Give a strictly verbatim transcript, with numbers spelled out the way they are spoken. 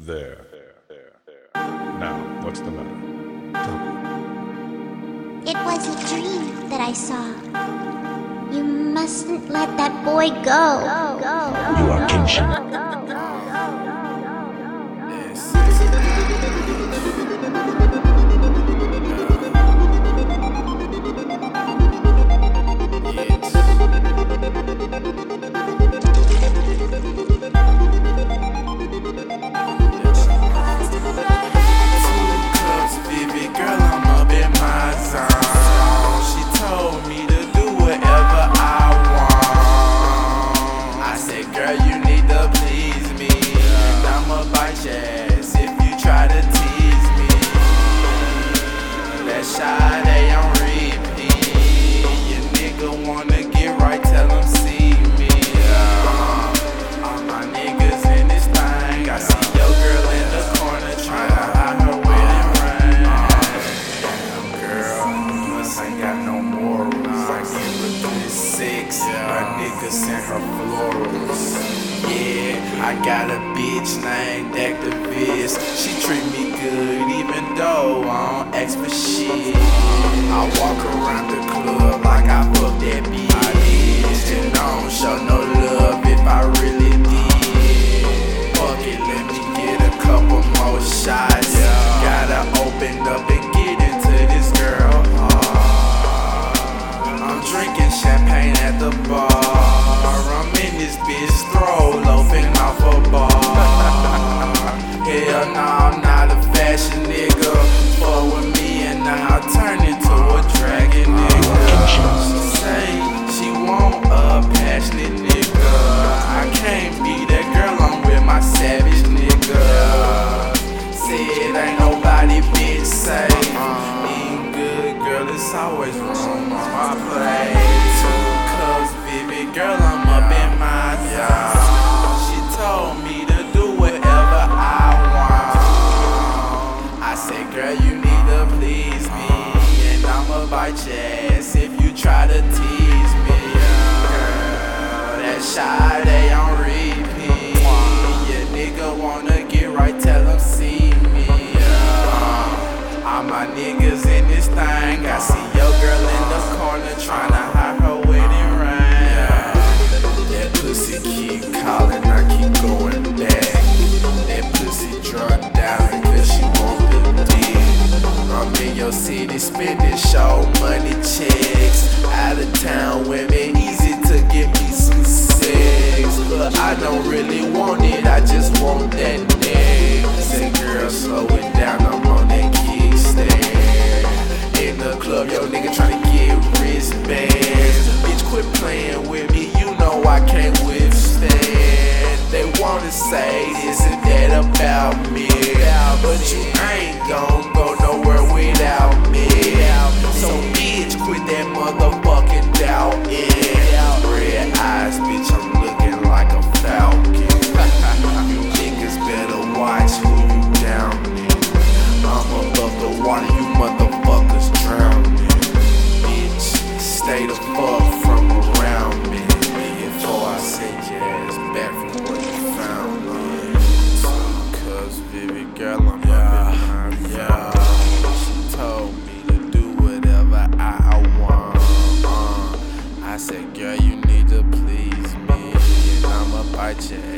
There. Now, what's the matter? Tell me. It was a dream that I saw. You mustn't let that boy go. You are Kenshin. They on repeat. Your nigga wanna get right, tell him see me. Uh, all my niggas in this thing. I see your girl in the corner tryna hide her wedding ring. Damn girl, plus ain't got no morals. I give her this six, my nigga sent her florals. Yeah, I got a bitch named Activist. She treat me good even though I don't ask for shit. I walk around the club like I fuck that bitch, and I don't show no love if I really did. Fuck it, let me get a couple more shots. Gotta open up and get into this girl heart. I'm drinking champagne at the bar. I'm in this bitch throw loafing off a bar. Hell nah, I'm not a fashion nigga. Fuck with me and now I'll turn into a dragon nigga. She say she want a passionate nigga. I can't be that girl, I'm with my savage nigga. Said ain't nobody bitch safe. Eating good, girl, it's always room on my plate. Two cups, baby girl, I'm up in my zone. She told me to do whatever I want. I said, girl, you need to please me, and I'ma bite your ass if you try to tease me. Girl, that shy they on repeat. Your nigga wanna get right, tell him see me. Uh, all my niggas in this thing. I see your girl in the corner tryna hide her wedding ring. That pussy keep calling, I keep going back. That pussy drunk down cause she want the dick. I'm in your city spending show money checks. Out of town women, easy to give me some sex. But I don't really want it, I just want that neck. Say girl, slow it down, I'm on that kickstand. In the club, yo nigga tryna get wristbands. Bitch, quit playing with me, you know I can't withstand. They wanna say this and that about me, but you ain't gon' go nowhere without me. So bitch, quit that motherfucking doubting. Red eyes, bitch, I'm looking like a falcon. You niggas better watch who you downing. I'm above the water, you motherfuckers drowning. Bitch, stay the fuck from around me before I send your ass back from where you found me. Cause baby girl, I'm yeah, up in my yeah. She told me to do whatever I want. uh, I said, girl, you need to please me, and I'ma bite your ass.